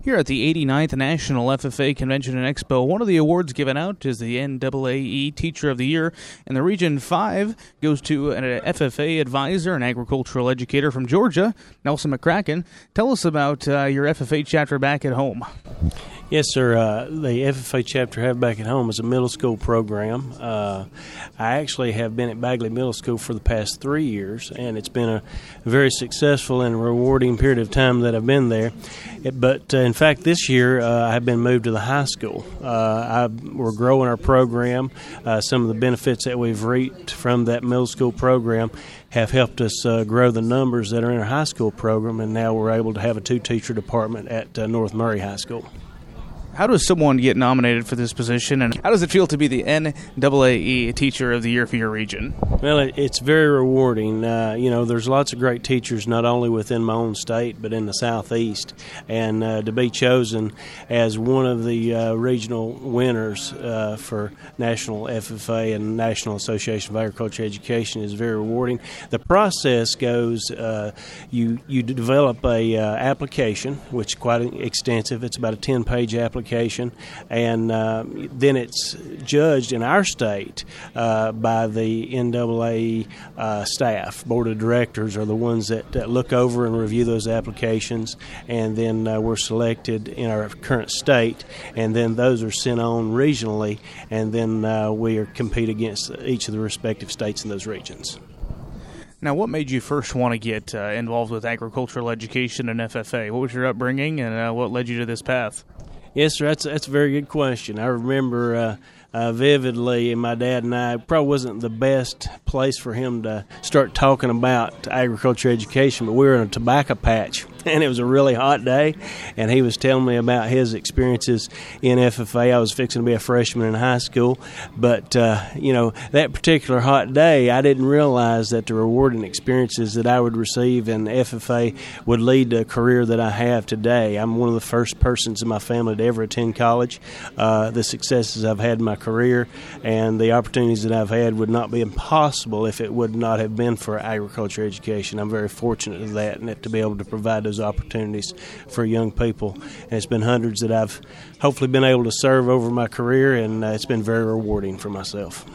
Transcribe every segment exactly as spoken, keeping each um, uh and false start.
Here at the eighty-ninth National F F A Convention and Expo, one of the awards given out is the N double A E Teacher of the Year, and the Region five goes to an F F A advisor, an agricultural educator from Georgia, Nelson McCracken. Tell us about uh, your F F A chapter back at home. Yes, sir. Uh, the F F A chapter I have back at home is a middle school program. Uh, I actually have been at Bagley Middle School for the past three years, and it's been a very successful and rewarding period of time that I've been there. It, but, uh, in fact, this year uh, I've been moved to the high school. Uh, I, we're growing our program. Uh, some of the benefits that we've reaped from that middle school program have helped us uh, grow the numbers that are in our high school program, and now we're able to have a two-teacher department at uh, North Murray High School. How does someone get nominated for this position, and how does it feel to be the N double A E Teacher of the Year for your region? Well, it, it's very rewarding. Uh, you know, there's lots of great teachers not only within my own state but in the Southeast, and uh, to be chosen as one of the uh, regional winners uh, for National F F A and National Association of Agriculture Education is very rewarding. The process goes, uh, you you develop a uh, application, which is quite extensive. It's about a ten-page application. And uh, then it's judged in our state uh, by the N double A E uh, staff. Board of directors are the ones that, that look over and review those applications, and then uh, we're selected in our current state, and then those are sent on regionally, and then uh, we are compete against each of the respective states in those regions. Now, what made you first want to get uh, involved with agricultural education and F F A? What was your upbringing, and uh, what led you to this path? Yes, sir. That's that's a very good question. I remember uh, uh, vividly, and my dad and I, it probably wasn't the best place for him to start talking about agriculture education, but we were in a tobacco patch, and it was a really hot day, and he was telling me about his experiences in F F A. I was fixing to be a freshman in high school, but, uh, you know, that particular hot day, I didn't realize that the rewarding experiences that I would receive in F F A would lead to a career that I have today. I'm one of the first persons in my family to ever attend college. Uh, the successes I've had in my career and the opportunities that I've had would not be impossible if it would not have been for agriculture education. I'm very fortunate of that and to be able to provide those opportunities for young people. And it's been hundreds that I've hopefully been able to serve over my career, and uh, it's been very rewarding for myself.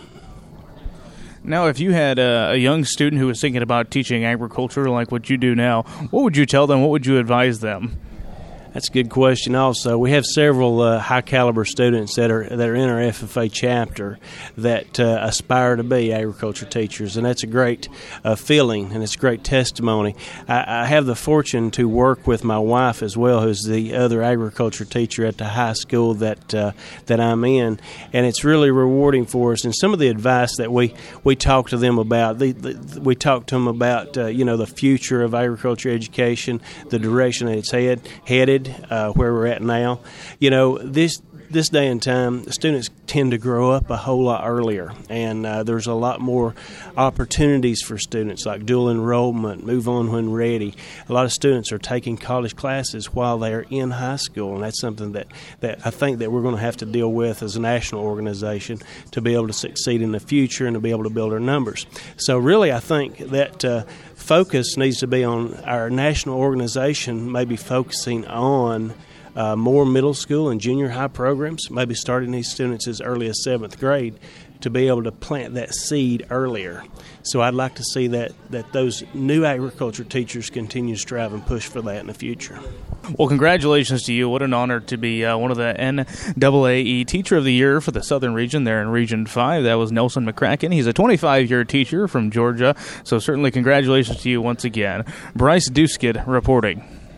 Now, if you had a, a young student who was thinking about teaching agriculture like what you do now, what would you tell them? What would you advise them? That's a good question also. We have several uh, high-caliber students that are that are in our F F A chapter that uh, aspire to be agriculture teachers, and that's a great uh, feeling, and it's a great testimony. I, I have the fortune to work with my wife as well, who's the other agriculture teacher at the high school that uh, that I'm in, and it's really rewarding for us. And some of the advice that we, we talk to them about, the, the, we talk to them about, uh, you know, the future of agriculture education, the direction that it's head, headed, Uh, where we're at now. You know, this this day and time, students tend to grow up a whole lot earlier, and uh, there's a lot more opportunities for students, like dual enrollment, move on when ready. A lot of students are taking college classes while they're in high school, and that's something that, that I think that we're going to have to deal with as a national organization to be able to succeed in the future and to be able to build our numbers. So really, I think that uh, focus needs to be on our national organization, maybe focusing on Uh, more middle school and junior high programs, maybe starting these students as early as seventh grade to be able to plant that seed earlier. So I'd like to see that, that those new agriculture teachers continue to strive and push for that in the future. Well, congratulations to you. What an honor to be uh, one of the N double A E Teacher of the Year for the Southern Region there in Region five. That was Nelson McCracken. He's a twenty-five-year teacher from Georgia, so certainly congratulations to you once again. Bryce Duskid reporting.